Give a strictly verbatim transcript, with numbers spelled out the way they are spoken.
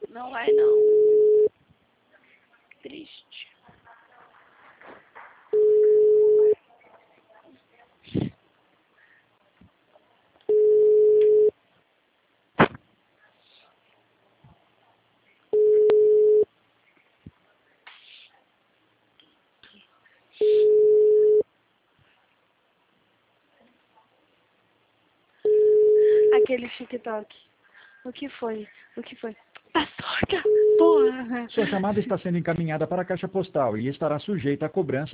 Não vai não. Triste. Aquele TikTok. O que foi? O que foi? Paçoca! Porra! Sua chamada está sendo encaminhada para a caixa postal e estará sujeita a cobrança